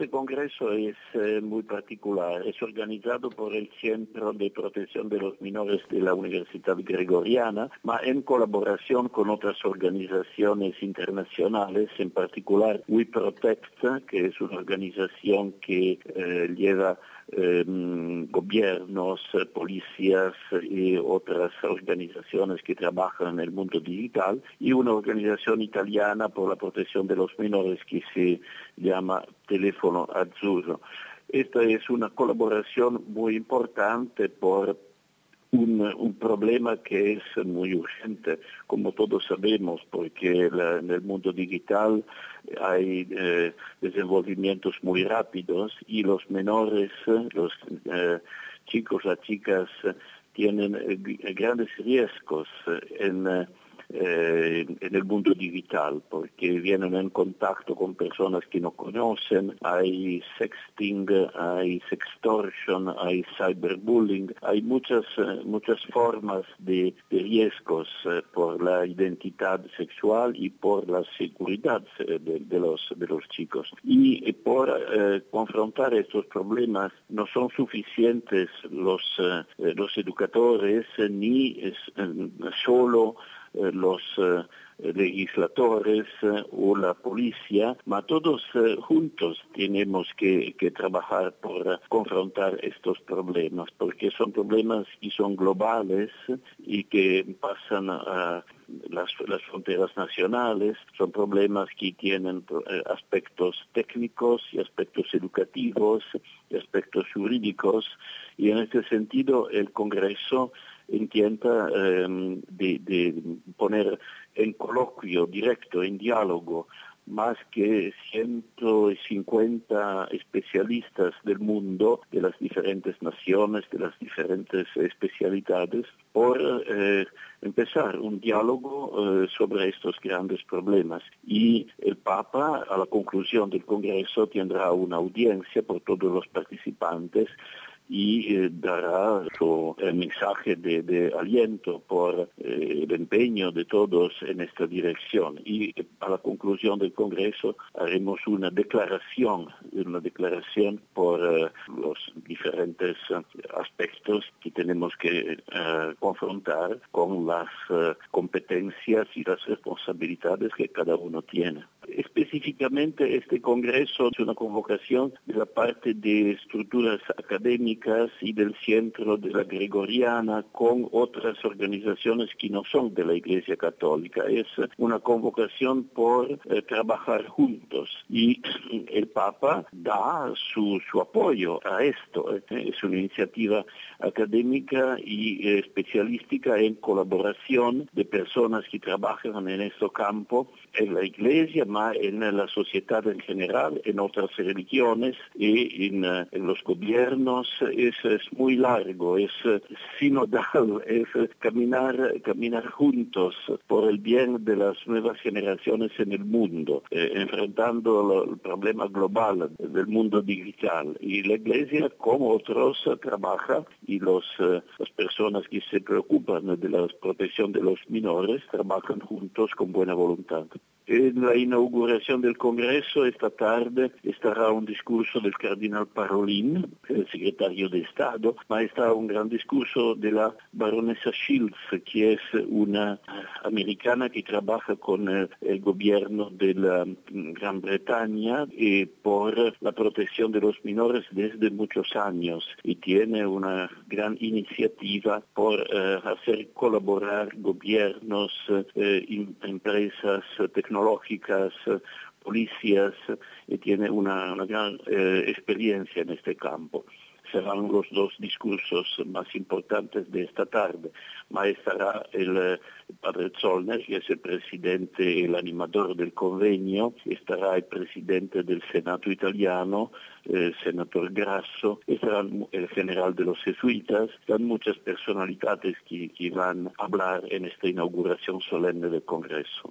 Este congreso es muy particular. Es organizado por el Centro de Protección de los Menores de la Universidad Gregoriana, en colaboración con otras organizaciones internacionales, en particular We Protect, que es una organización que lleva gobiernos, policías y otras organizaciones que trabajan en el mundo digital, y una organización italiana por la protección de los menores que se llama Teléfono Azzurro. Esta es una colaboración muy importante por un problema que es muy urgente, como todos sabemos, porque en el mundo digital hay desenvolvimientos muy rápidos y los menores, los chicos, las chicas, tienen grandes riesgos en el mundo digital, porque vienen en contacto con personas que no conocen, hay sexting, hay sextortion, hay cyberbullying, hay muchas formas de riesgos por la identidad sexual y por la seguridad de los chicos. Y por confrontar estos problemas no son suficientes los educadores ni solo los legisladores o la policía, todos juntos tenemos que trabajar por confrontar estos problemas, porque son problemas que son globales y que pasan a las fronteras nacionales, son problemas que tienen aspectos técnicos y aspectos educativos y aspectos jurídicos, y en este sentido el Congreso intenta de poner en coloquio directo, en diálogo, más que 150 especialistas del mundo, de las diferentes naciones, de las diferentes especialidades, por empezar un diálogo sobre estos grandes problemas. Y el Papa, a la conclusión del Congreso, tendrá una audiencia por todos los participantes y dará su mensaje de aliento por el empeño de todos en esta dirección. Y a la conclusión del Congreso haremos una declaración por los diferentes aspectos que tenemos que confrontar con las competencias y las responsabilidades que cada uno tiene. Específicamente este Congreso es una convocación de la parte de estructuras académicas y del Centro de la Gregoriana con otras organizaciones que no son de la Iglesia Católica. Es una convocación por trabajar juntos, y el Papa da su apoyo a esto. Es una iniciativa académica y especialística en colaboración de personas que trabajan en este campo, en la Iglesia, en la sociedad en general, en otras religiones y en los gobiernos. Es muy largo, es sinodal, es caminar juntos por el bien de las nuevas generaciones en el mundo, enfrentando el problema global del mundo digital. Y la Iglesia, como otros, trabaja, y las personas que se preocupan de la protección de los menores trabajan juntos con buena voluntad. En la inauguración del Congreso esta tarde estará un discurso del cardenal Parolin, el secretario de Estado, estará un gran discurso de la baronesa Shields, que es una americana que trabaja con el gobierno de la Gran Bretaña por la protección de los menores desde muchos años, y tiene una gran iniciativa por hacer colaborar gobiernos, empresas tecnológicas, policías, y tiene una gran experiencia en este campo. Serán los dos discursos más importantes de esta tarde. Estará el padre Zollner, que es el presidente, el animador del convenio, estará el presidente del Senato italiano, el senador Grasso, estará el general de los jesuitas, están muchas personalidades que van a hablar en esta inauguración solemne del Congreso.